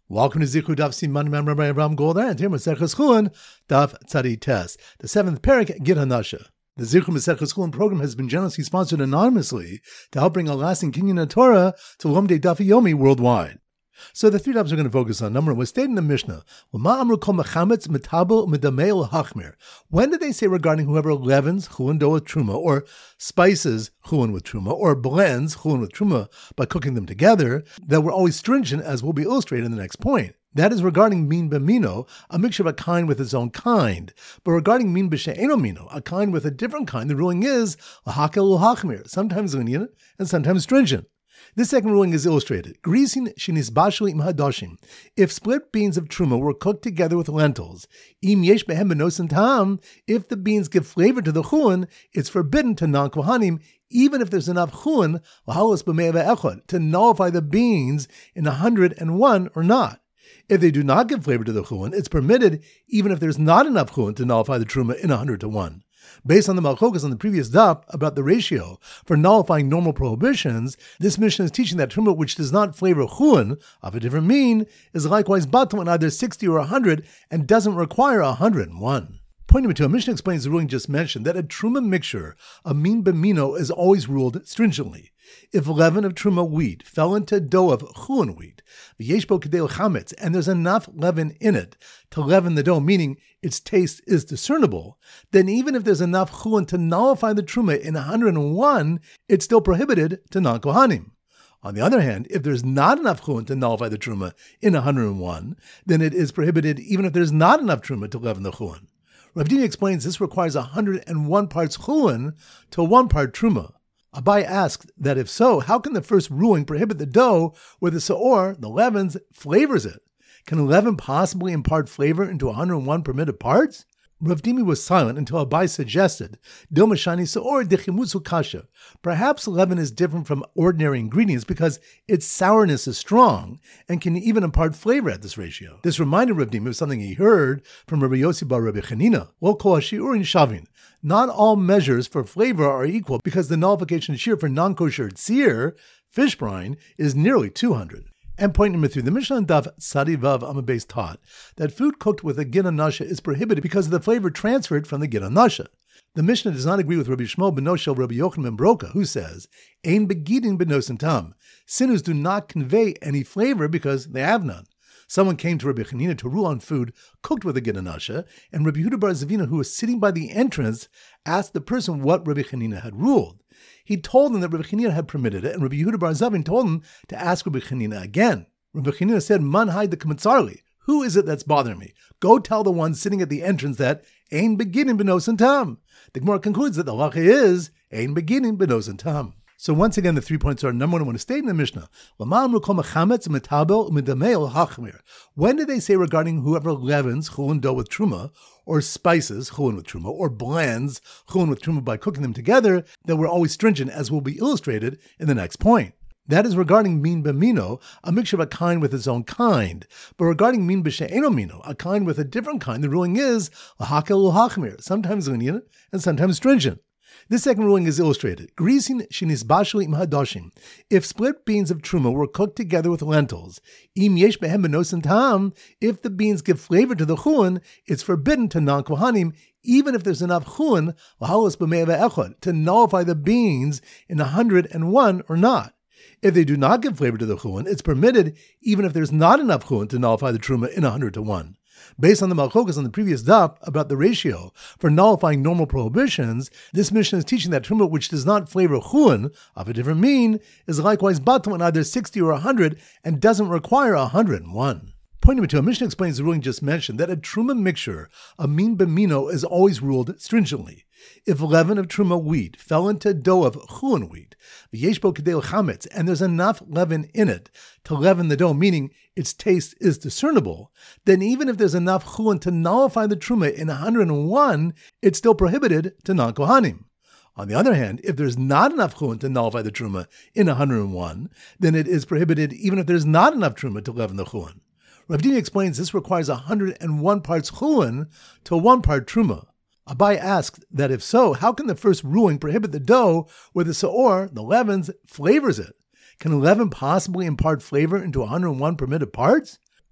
Welcome to Zichru Daf Siman Rabbi Avraham Goldar and Maseches Chulin Daf Tzadi Tes, the seventh parak Gid Hanasha. The Zichru Maseches Chulin program has been generously sponsored anonymously to help bring a lasting kinyan of Torah to Lomdei Daf Yomi worldwide. So the three topics we're going to focus on. Number one was stated in the Mishnah. When did they say regarding whoever leavens chulin dough with truma, or spices chulin with truma, or blends chulin with truma by cooking them together, that we're always stringent, as will be illustrated in the next point? That is regarding min b'mino, a mixture of a kind with its own kind. But regarding min b'she'eno mino, a kind with a different kind, the ruling is lahakel u'hachmir, sometimes lenient and sometimes stringent. This second ruling is illustrated. Grisin shenisbashli im hadoshim. If split beans of truma were cooked together with lentils, im yesh behem benosin tam, if the beans give flavor to the chulin, it's forbidden to non-kohanim, even if there's enough chulin, lahalos b'mei ve'echad, to nullify the beans in 101 or not. If they do not give flavor to the chulin, it's permitted, even if there's not enough chulin to nullify the truma in 100 to 1. Based on the Malchokas on the previous daf about the ratio for nullifying normal prohibitions, this Mishnah is teaching that truma which does not flavor chulin of a different mean is likewise batal in either 60 or 100 and doesn't require 101. Point number two, a Mishnah explains the ruling just mentioned that a truma mixture of min b'mino is always ruled stringently. If leaven of truma wheat fell into dough of chulin wheat, v'yeshbo kedei chametz, and there's enough leaven in it to leaven the dough, meaning its taste is discernible, then even if there's enough chulin to nullify the truma in 101, it's still prohibited to non-kohanim. On the other hand, if there's not enough chulin to nullify the truma in 101, then it is prohibited even if there's not enough truma to leaven the chulin. Rav Dini explains this requires 101 parts chulin to 1 part truma. Abai asked that if so, how can the first ruling prohibit the dough where the seor, the leavens, flavors it? Can leaven possibly impart flavor into 101 permitted parts? Rav Dimi was silent until Abai suggested, Dilmashani seor dechimutsu kasha. Perhaps leaven is different from ordinary ingredients because its sourness is strong and can even impart flavor at this ratio. This reminded Rav Dimi of something he heard from Rabbi Yossi bar Rabbi Chanina. Lo kol hashi'urin shavin. Not all measures for flavor are equal because the nullification shear for non-kosher tzir, fish brine, is nearly 200. And point number three, the Mishnah on Daf Tzadi Vav Amud Beis taught that food cooked with a gid hanasha is prohibited because of the flavor transferred from the gid hanasha. The Mishnah does not agree with Rabbi Shmuel ben Noshel, Rabbi Yochanan ben Broka, who says, Ein begidin benosin tam. Sinners do not convey any flavor because they have none. Someone came to Rabbi Chanina to rule on food cooked with a gid hanasha, and Rabbi Yehuda bar Zavina, who was sitting by the entrance, asked the person what Rabbi Chanina had ruled. He told him that Rabbi Chanina had permitted it, and Rabbi Yehuda bar Zavin told him to ask Rabbi Chanina again. Rabbi Chanina said, Man hai de kamatzarli. Who is it that's bothering me? Go tell the one sitting at the entrance that Ein beginning benosin tam. The Gemara concludes that the halacha is Ein beginning benosin tam. So once again, the 3 points are, number one, I want to state in the Mishnah, when did they say regarding whoever leavens chulin dough with truma, or spices chulin with truma, or blends chulin with truma by cooking them together, that we're always stringent, as will be illustrated in the next point? That is regarding min b'mino, a mixture of a kind with its own kind. But regarding min b'she'eno mino, a kind with a different kind, the ruling is lahakel u'hachmir, sometimes lenient and sometimes stringent. This second ruling is illustrated. Grisin shenisbashli im hadoshim. If split beans of truma were cooked together with lentils, im yesh behem benosin tam, if the beans give flavor to the chulin, it's forbidden to non-kohanim, even if there's enough chulin, lahalos b'mei ve'echad, to nullify the beans in 101 or not. If they do not give flavor to the chulin, it's permitted, even if there's not enough chulin to nullify the truma in 100 to 1. Based on the Malchokas on the previous daf about the ratio for nullifying normal prohibitions, this Mishnah is teaching that truma which does not flavor chulin of a different mean is likewise batal in either 60 or 100 and doesn't require 101. Point number two, a Mishnah explains the ruling just mentioned that a truma mixture of min b'mino is always ruled stringently. If leaven of truma wheat fell into dough of chulin wheat, v'yeshbo kedei chametz, and there's enough leaven in it to leaven the dough, meaning its taste is discernible, then even if there's enough chulin to nullify the truma in 101, it's still prohibited to non-kohanim. On the other hand, if there's not enough chulin to nullify the truma in 101, then it is prohibited even if there's not enough truma to leaven the chulin. Rav Dini explains this requires 101 parts chulin to 1 part truma. Abai asked that if so, how can the first ruling prohibit the dough where the seor, the leavens, flavors it? Can leaven possibly impart flavor into 101 permitted parts?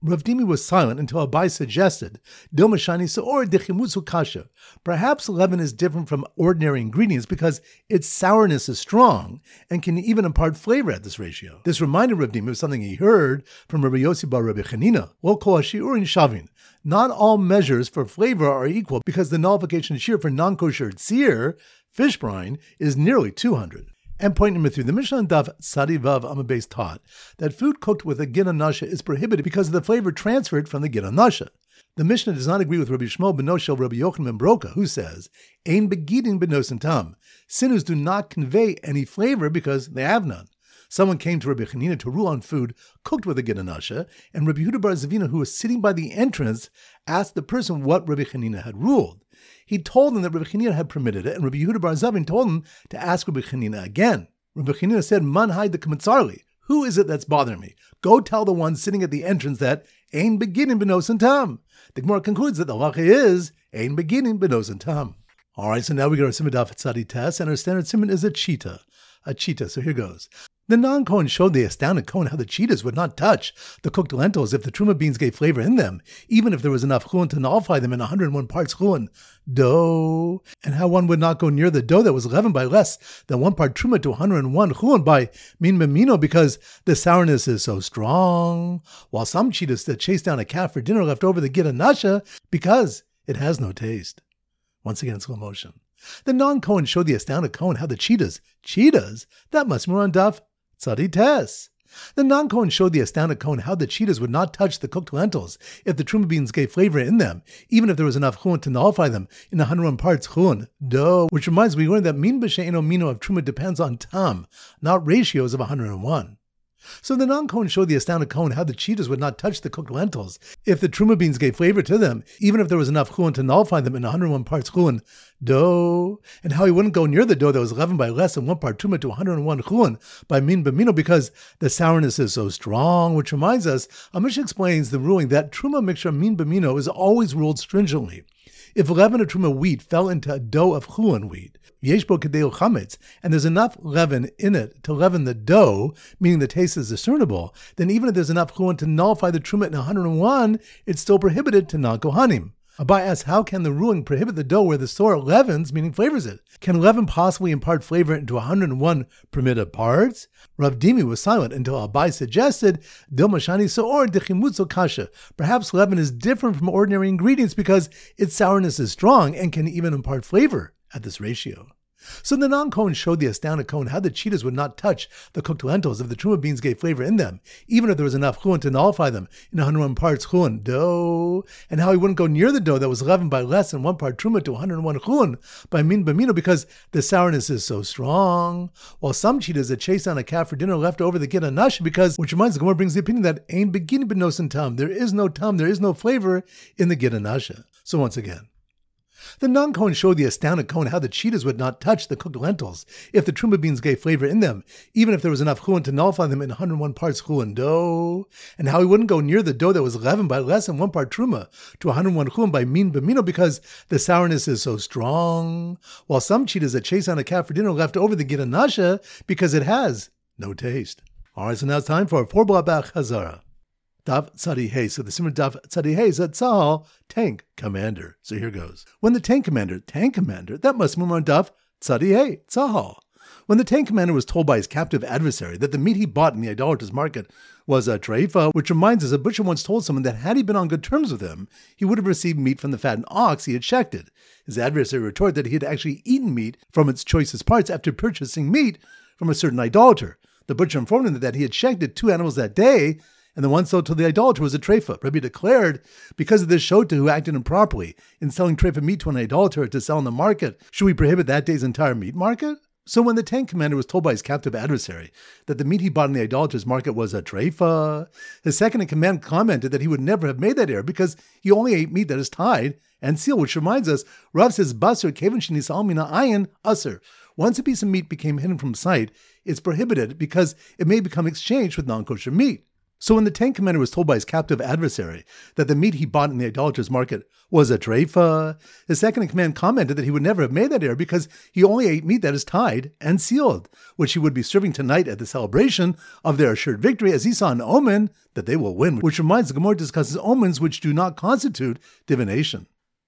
Rav Dimi was silent until Abai suggested, Dilma shani seor dechimutzu kasha. Perhaps leaven is different from ordinary ingredients because its sourness is strong and can even impart flavor at this ratio. This reminded Rav Dimi of something he heard from Rabbi Yossi bar Rabbi Chanina. Lo kol hashiurin shavin. Not all measures for flavor are equal because the nullification shear for non-kosher tzir, fish brine, is nearly 200. And point number 3, the Mishnah on Daf Tzadi Vav Amud Beis taught that food cooked with a gid nasha is prohibited because of the flavor transferred from the gid nasha. The Mishnah does not agree with Rabbi Shmuel ben Noshel Rabbi Yochanan ben Broka, who says, Ein begidin benosen tam. Sinners do not convey any flavor because they have none. Someone came to Rabbi Chanina to rule on food cooked with a gid nasha, and Rabbi Yehuda bar Zavina, who was sitting by the entrance, asked the person what Rabbi Chanina had ruled. He told them that Rabbi Chanina had permitted it, and Rabbi Yehuda bar Zavin told him to ask Rabbi Chanina again. Rabbi Chanina said, Man haid the kamatzarli. Who is it that's bothering me? Go tell the one sitting at the entrance that Ein beginning benosen tam. The Gemara concludes that the halacha is Ein beginning benosen tam. All right, so now we got our Simon Daf Tzadi test, and our standard Simon is a cheetah. So here goes. The non-Kohen showed the astounded Kohen how the cheetahs would not touch the cooked lentils if the truma beans gave flavor in them, even if there was enough chulin to nullify them in 101 parts chulin dough, and how one would not go near the dough that was leavened by less than 1 part truma to 101 chulin by min memino because the sourness is so strong, while some cheetahs that chase down a calf for dinner left over the gid nasha because it has no taste. Once again in slow motion. The non-Kohen showed the astounded Kohen how the cheetahs, that must be on Daf Tzadi Tes. The non-Kohen showed the astounded Kohen how the cheetahs would not touch the cooked lentils if the truma beans gave flavor in them, even if there was enough chulin to nullify them in 101 parts chulin dough, which reminds me we learned that min b'she'eno mino of truma depends on tam, not ratios of 101. So the non-Kohen showed the astounded Kohen how the cheetahs would not touch the cooked lentils if the truma beans gave flavor to them, even if there was enough chulin to nullify them in 101 parts chulin dough, and how he wouldn't go near the dough that was leavened by less than 1 part truma to 101 chulin by min b'mino because the sourness is so strong, which reminds us, Amish explains the ruling that truma mixture min b'mino is always ruled stringently. If leaven of truma wheat fell into a dough of chulin wheat, yeshbo kadeu chametz, and there's enough leaven in it to leaven the dough, meaning the taste is discernible, then even if there's enough chulin to nullify the truma in 101, it's still prohibited to non-kohanim. Abai asks, how can the ruling prohibit the dough where the Torah leavens, meaning flavors it? Can leaven possibly impart flavor into 101 permitted parts? Rav Dimi was silent until Abai suggested, Dilma shani seor dechimutzu kasha. Perhaps leaven is different from ordinary ingredients because its sourness is strong and can even impart flavor at this ratio. So the non-Kohen showed the astounded Kohen how the cheetahs would not touch the cooked lentils if the truma beans gave flavor in them, even if there was enough chulin to nullify them in 101 parts chulin dough, and how he wouldn't go near the dough that was leavened by less than 1 part truma to 101 chulin by min b'mino because the sourness is so strong, while some cheetahs that chase down a calf for dinner left over the gid nasha because, which reminds the Gemara brings the opinion that ein begin b'nosen tam, there is no tam, there is no flavor in the gid nasha. So once again, the non-Kohen showed the astounded Kohen how the cheetahs would not touch the cooked lentils if the truma beans gave flavor in them, even if there was enough chulin to nullify them in 101 parts chulin dough, and how he wouldn't go near the dough that was leavened by less than 1 part truma to 101 chulin by min b'mino because the sourness is so strong, while some cheetahs that chase on a calf for dinner left over the gid nasha because it has no taste. All right, so now it's time for a 4-block back Hazara. Daf Tzadi Hey. So the Simmer Daf Tzadi Hey is at Tzahal, tank commander. So here goes. When the tank commander, that must mean on Daf Tzadi Hey, Tzahal. When the tank commander was told by his captive adversary that the meat he bought in the idolatrous market was a treifa, which reminds us a butcher once told someone that had he been on good terms with him, he would have received meat from the fattened ox he had shechted. His adversary retorted that he had actually eaten meat from its choicest parts after purchasing meat from a certain idolater. The butcher informed him that he had shechted 2 animals that day, and the one sold to the idolater was a treifa. Rabbi declared, because of this shota who acted improperly in selling treifa meat to an idolater to sell in the market, should we prohibit that day's entire meat market? So when the tank commander was told by his captive adversary that the meat he bought in the idolater's market was a treifa, his second in command commented that he would never have made that error because he only ate meat that is tied and sealed, which reminds us, Rav says, basar kevan shenisal mina ayin asur. Once a piece of meat became hidden from sight, it's prohibited because it may become exchanged with non-kosher meat. So when the tank commander was told by his captive adversary that the meat he bought in the idolatrous market was a treifa, his second-in-command commented that he would never have made that error because he only ate meat that is tied and sealed, which he would be serving tonight at the celebration of their assured victory, as he saw an omen that they will win, which reminds the Gemara discusses omens which do not constitute divination.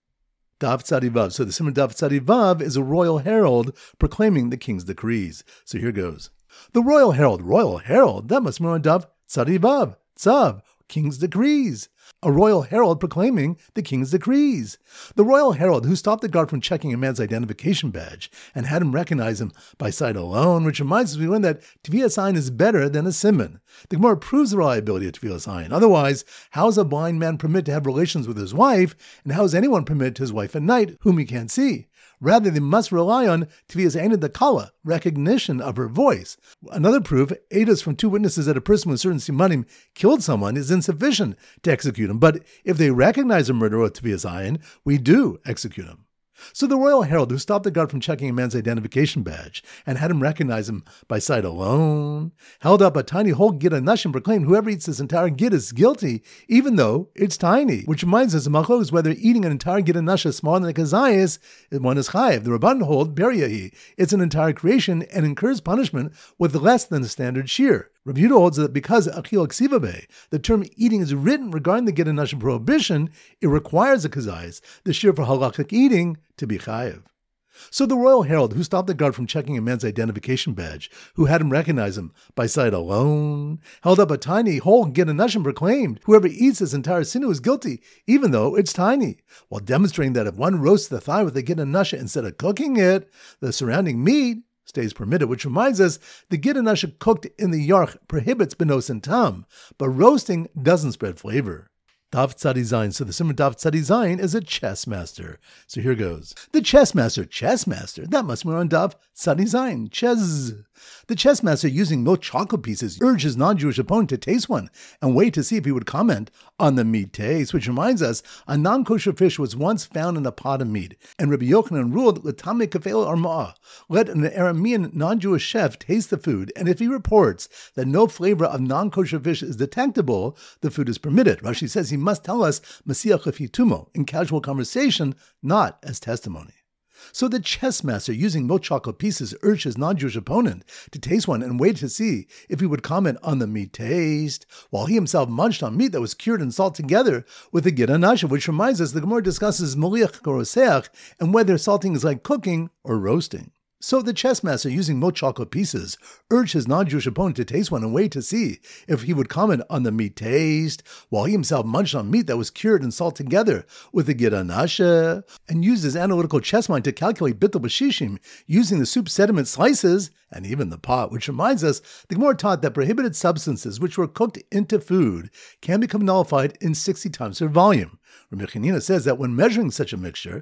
Daf Tzadi Vav. So the Simon Daf Tzadi Vav is a royal herald proclaiming the king's decrees. So here goes. The royal herald, that must be on Daf Tzadi Vav, Tzav, king's decrees. A royal herald proclaiming the king's decrees. The royal herald who stopped the guard from checking a man's identification badge and had him recognize him by sight alone, which reminds us we learned that Tviyas Ayin is better than a simon. The Gemara proves the reliability of Tviyas Ayin. Otherwise, how is a blind man permitted to have relations with his wife, and how is anyone permitted to his wife at night, whom he can't see? Rather, they must rely on Tviyas Ayin Dakala, recognition of her voice. Another proof, Eidos from two witnesses that a person with certain simanim killed someone is insufficient to execute him. But if they recognize a murderer with Tviyas Ayin, we do execute him. So the royal herald who stopped the guard from checking a man's identification badge and had him recognize him by sight alone, held up a tiny whole gid anash and proclaimed whoever eats this entire gid is guilty, even though it's tiny. Which reminds us, the machlok is whether eating an entire gid anash is smaller than a kazayas, one is chayiv. The Rabban hold beriyahi. It's an entire creation and incurs punishment with less than the standard shear. Rabbi Yehuda holds that because achil ksivabe, the term eating is written regarding the gid anash prohibition, it requires a kazayas, the shear for halachic eating, to be chayiv. So the royal herald who stopped the guard from checking a man's identification badge, who had him recognize him by sight alone, held up a tiny whole gid anash and proclaimed, whoever eats this entire sinew is guilty, even though it's tiny, while demonstrating that if one roasts the thigh with a gid anash instead of cooking it, the surrounding meat stays permitted, which reminds us the gid anash cooked in the yarch prohibits benos and tam, but roasting doesn't spread flavor. Daf Tzadi Zayin. So the Simon Daf Tzadi Zayin is a chess master. So here goes. The chess master, that must be on Daf Tzadi Zayin, chess. The chess master, using milk chocolate pieces, urged his non-Jewish opponent to taste one and wait to see if he would comment on the meat taste, which reminds us, a non-kosher fish was once found in a pot of meat, and Rabbi Yochanan ruled, L'tamei kafel arma'ah, let an Aramean non-Jewish chef taste the food, and if he reports that no flavor of non-kosher fish is detectable, the food is permitted. Rashi says he must tell us Masiach Lefitumo in casual conversation, not as testimony. So the chess master, using milk chocolate pieces, urged his non-Jewish opponent to taste one and wait to see if he would comment on the meat taste, while he himself munched on meat that was cured in salt together with the gid anash, which reminds us the Gemara discusses moliach koroseach and whether salting is like cooking or roasting. So the chess master, using milk chocolate pieces, urged his non-Jewish opponent to taste one and wait to see if he would comment on the meat taste, while he himself munched on meat that was cured and salt together with the gid anasha, and used his analytical chess mind to calculate bittul b'shishim, using the soup sediment slices and even the pot, which reminds us the Gemara taught that prohibited substances which were cooked into food can become nullified in 60 times their volume. Rabbi Chanina says that when measuring such a mixture,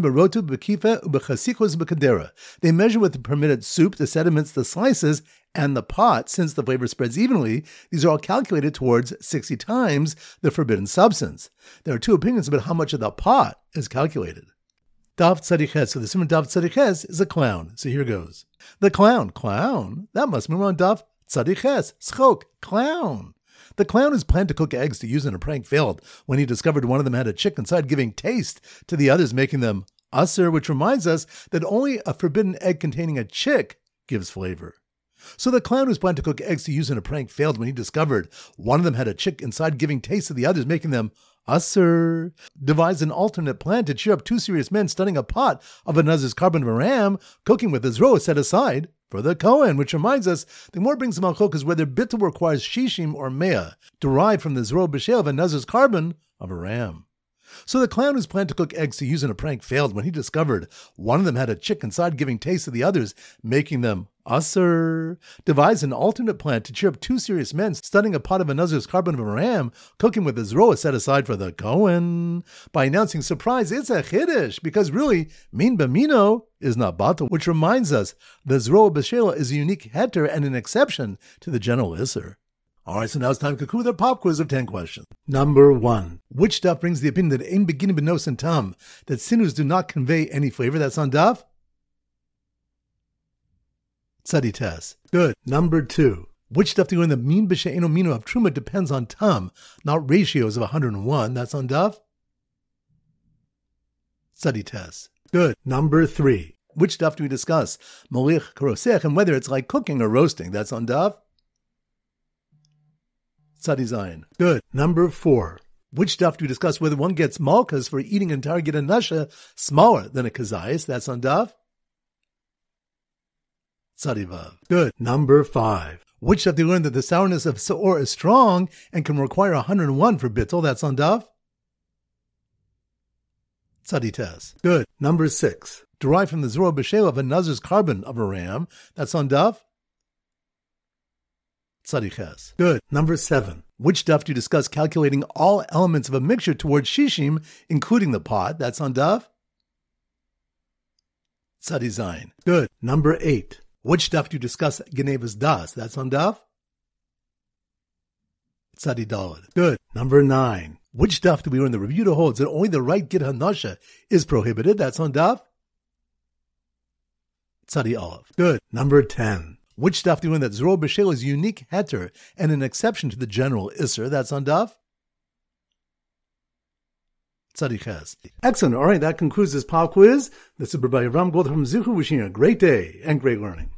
they measure with the permitted soup, the sediments, the slices, and the pot. Since the flavor spreads evenly, these are all calculated towards 60 times the forbidden substance. There are two opinions about how much of the pot is calculated. Daf Tzadiches. So the Simon Daf Tzadiches is a clown. So here goes. The clown, that must be on Daf Tzadiches, schok, clown. The clown whose planned to cook eggs to use in a prank failed when he discovered one of them had a chick inside, giving taste to the others, making them usser, which reminds us that only a forbidden egg containing a chick gives flavor. So the clown whose planned to cook eggs to use in a prank failed when he discovered one of them had a chick inside, giving taste to the others, making them usser, devised an alternate plan to cheer up two serious men, stunning a pot of a nazir's carbon of a ram, cooking with his roe set aside for the Kohen, which reminds us, the more brings the malchok is whether bittul requires shishim or mea, derived from the zroh b'shel of a nazir's carbon of a ram. So the clown whose planned to cook eggs to use in a prank failed when he discovered one of them had a chick inside, giving taste to the others, making them usser, devised an alternate plan to cheer up two serious men, stunning a pot of a nazir's carbon of a ram, cooking with his roa set aside for the Kohen, by announcing, surprise, it's a chiddush, because really, min b'mino is not batal, which reminds us the zroa b'shela is a unique heter and an exception to the general isser. All right, so now it's time to conclude our pop quiz of 10 questions. Number 1. Which stuff brings the opinion that ein beginning benos and tam, that sinus do not convey any flavor? That's on Daf Tzadi Tes. Good. Number 2. Which stuff do you learn the mean b'she'eno mino of truma depends on tam, not ratios of 101? That's on Daf. Study test. Good. Number 3. Which stuff do we discuss? Molich karosech, and whether it's like cooking or roasting. That's on Daf. Study Zion. Good. Number 4. Which stuff do we discuss? Whether one gets malchus for eating an entire git nasha smaller than a kazayis. That's on Daf. Study Vav. Good. Number 5. Which stuff do you learn that the sourness of seor is strong and can require 101 for bittul? That's on Daf. Study test. Good. Number 6. Derived from the Zorah B'Shel of a Nazir's carbon of a ram. That's on Daf. Study ches. Good. Number 7. Which stuff do you discuss calculating all elements of a mixture towards shishim, including the pot? That's on Daf. Study Zayin. Good. Number 8. Which stuff do you discuss Genevas Das? That's on Daf. Study Daled. Good. Number 9. Which stuff do we learn the review to holds that only the right git hanasha is prohibited? That's on Daf. Study Aleph. Good. Number 10. Which stuff do you learn that Zorah B'Shel is unique heter and an exception to the general Isser? That's on Daf. Study Ches. Excellent. All right, that concludes this pop quiz. This is Rabbi Avram Goldberg from Zichu, wishing you a great day and great learning.